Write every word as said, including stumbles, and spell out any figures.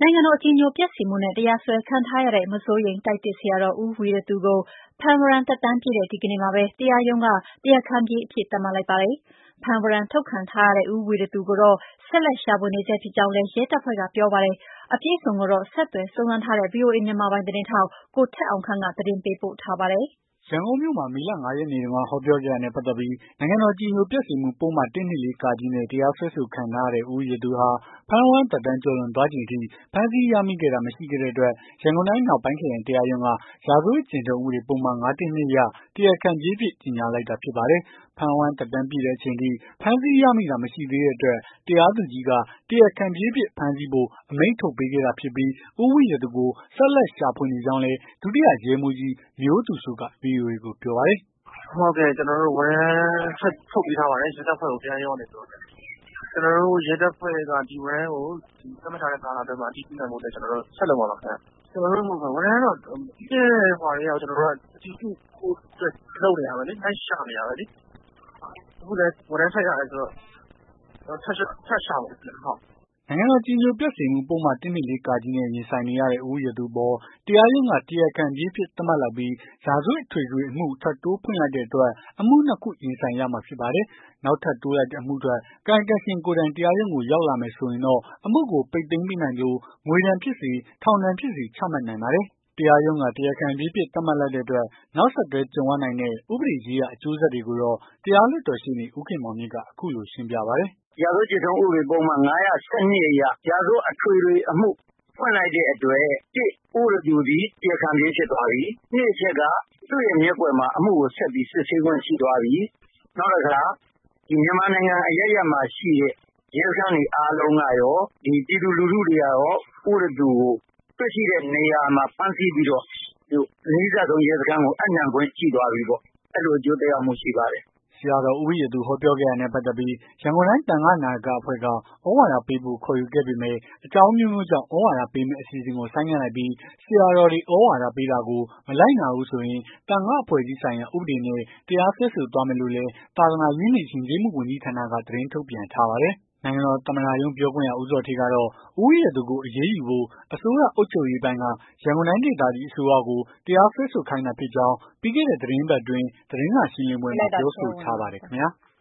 နိုင်ငံတော်အကြည်ညိုပျက်စေမှုနဲ့တရားစွဲခံထားရတဲ့မစိုးရိမ်တိုက်သစ်ဆရာတော်ဦးဝီရသူကိုဖမ်းဝရမ်းသက်တမ်းပြည့်တဲ့ဒီကနေ့မှာပဲတရားရုံးကတရားခံပြေးအဖြစ်သတ်မှတ်လိုက်ပါတယ်။ဖမ်းဝရမ်းထုတ်ခံထားရတဲ့ဦးဝီရသူကိုတော့ဆက်လက်ရှာဖွေနေဆဲဖြစ်ကြောင်းလည်းရဲတပ်ဖွဲ့ကပြောပါတယ်။အပြည့်အစုံကိုတော့ဆက်သွယ်စုံစမ်းထားတဲ့ ဗွီအိုအေမြန်မာပိုင်းသတင်းထောက်ကိုထက်အောင်ခန့်ကသတင်းပေးပို့ထားပါတယ်။ရန်ကုန်မြို့မှာမေလ ၅ ရက်နေ့တုန်းကဟောပြောခဲ့တာနဲ့ပတ်သက်ပြီး နိုင်ငံတော်အကြည်ညိုပျက်စေမှုပုဒ်မ ၁၂၄ (က) နဲ့တရားစွဲဆိုခံထားရတဲ့ဦးဝီရသူဟာ ဖမ်းဝရမ်းသက်တမ်းကျော်လွန်သွားချိန်အထိ ဖမ်းဆီးရမိခဲ့တာမရှိခဲ့တဲ့အတွက် ရန်ကုန်တိုင်းအနောက်ပိုင်းခရိုင်တရားရုံးက ရာဇဝတ်ကျင့်ထုံးဥပဒေပုဒ်မ ၅၁၂ အရ တရားခံပြေးအဖြစ်ကြေညာလိုက်တာဖြစ်ပါတယ်။ ဖမ်းဝရမ်းသက်တမ်းပြည့်တဲ့အချိန်ထိ ဖမ်းဆီးရမိတာမရှိသေးတဲ့အတွက် တရားသူကြီးက တရားခံပြေးအဖြစ်ဖမ်းဆီးဖို့ အမိန့်ထုတ်ပေးခဲ့တာဖြစ်ပြီး ဦးဝီရသူကို ဆက်လက်ရှာဖွေနေကြောင်းလည်း ဒုတိယရဲမှူးကြီးမျိုးသူစိုးက ဗွီအိုအေကိုပြောပါတယ်။ "ဟုတ်ကဲ့ ကျွန်တော်တို့ဝရမ်းထုတ်ပေးထားပါတယ်ရဲတပ်ဖွဲ့ကိုတရားရုံးကနေပြီးတော့ ကျွန်တော်တို့ရဲတပ်ဖွဲ့ကဒီဝရမ်းကိုသတ်မှတ်ထားတဲ့ကာလအတွင်းမှာအတည်ပြုနိုင်ဖို့အတွက်ကျွန်တော်တို့ဆက်လုပ်ပါမယ်ခင်ဗျ။ ကျွန်တော်တို့ဝရမ်းတော့ပြီးခဲ့တဲ့ဟိုဟာတွေကကျွန်တော်တို့ကအတည်ပြုဖို့အတွက်လုပ်နေရပဲလေလိုက်ရှာနေရပဲလေအခုလည်းဝရမ်းထပ်ရတယ်ဆိုတော့ထပ်ထပ်ရှာဖို့ဟုတ်နိုင်ငံတော်အကြည်ညိုပျက်စေမှုပုဒ်မ ၁၂၄ (က) နဲ့ရင်ဆိုင်နေရတဲ့ဦးဝီရသူအပေါ် တရားရုံးက တရားခံပြေးအဖြစ်သတ်မှတ်လိုက်ပြီး ရာဇဝတ်အထွေထွေအမှုထပ်တိုးဖွင့်လိုက်တဲ့အတွက် အမှု ၂ ခုရင်ဆိုင်ရမှာဖြစ်ပါတယ်။ နောက်ထပ်တိုးလိုက်တဲ့အမှုအတွက် ကာယံကံရှင်ကိုယ်တိုင်တရားရုံးကိုရောက်လာမယ်ဆိုရင်တော့ အမှုကိုပိတ်သိမ်းပေးနိုင်သလို ငွေဒဏ်ဖြစ်စေ ထောင်ဒဏ်ဖြစ်စေချမှတ်နိုင်ပါတယ်။ တရားရုံးက တရားခံပြေးအဖြစ်သတ်မှတ်လိုက်တဲ့အတွက် နောက်ဆက်တွဲကြုံရနိုင်တဲ့ ဥပဒေရေးရာအကျိုးဆက်တွေကိုတော့ တရားလွှတ်တော်ရှေ့နေဦးခင်မောင်မြင့်က အခုလိုရှင်းပြပါတယ်။ "ရာဇဝတ်ကျင့်ထုံးဥပဒေပုဒ်မ ၅၁၂ အရ ရာဇဝတ်အထွေထွေအမှုဖွင့်လိုက်တဲ့အတွက် ၁ ဦးဝီရသူသည် တရားခံပြေးဖြစ်သွားပြီ။ ၂ အချက်က သူ့ရဲ့မျက်ကွယ်မှာအမှုကိုဆက်ပြီးစစ်ဆေးခွင့်ရှိသွားပြီ။ နောက်တခါမြန်မာနိုင်ငံအရပ်ရပ်မှာရှိတဲ့ရဲစခန်းတွေအားလုံးကရော ပြည်သူလူထုတွေကရော ဦးဝီရသူကိုတွေ့ရှိတဲ့နေရာမှာဖမ်းဆီးပြီးတော့ အနီးစပ်ဆုံးရဲစခန်းကိုအပ်နှံခွင့်ရှိသွားပြီပေါ့။ အဲ့လိုအကျိုးသက်ရောက်မှုရှိပါတယ်။ " ဆရာတော်ဦးဝီရသူဟောပြောခဲ့တာနဲ့ပတ်သက်ပြီး ရန်ကုန်တိုင်းသံဃနာယကအဖွဲ့က သြဝါဒပေးဖို့ခေါ်ယူခဲ့ပေမယ့် အကြောင်းအမျိုးမျိုးကြောင့် သြဝါဒပေးမယ့်အစီအစဉ်ကိုဆိုင်းငံ့လိုက်ပြီး ဆရာတော်တွေ သြဝါဒပေးတာကို မလိုက်နာဘူးဆိုရင် သံဃာ့အဖွဲ့အစည်းဆိုင်ရာဥပဒေနဲ့ တရားစွဲဆိုသွားမယ်လို့လည်း သာသနာရေးနှင့်ယဉ်ကျေးမှုဝန်ကြီးဌာနက သတင်းထုတ်ပြန်ထားပါတယ်။ နိုင်ငံတော်သမ္မတရုံးပြောခွင့်ရဦးဇော်ဌေးကတော့ ဦးဝီရသူကိုအရေးယူဖို့ အစိုးရအုပ်ချုပ်ရေးပိုင်းက ရန်ကုန်တိုင်းဒေသကြီးအစိုးရကို တရားစွဲဆိုခိုင်းတာဖြစ်ကြောင်း ပြီးခဲ့တဲ့သီတင်းပတ်အတွင်း သတင်းစာရှင်းလင်းပွဲမှာပြောဆိုထားပါတယ်ခင်ဗျာ။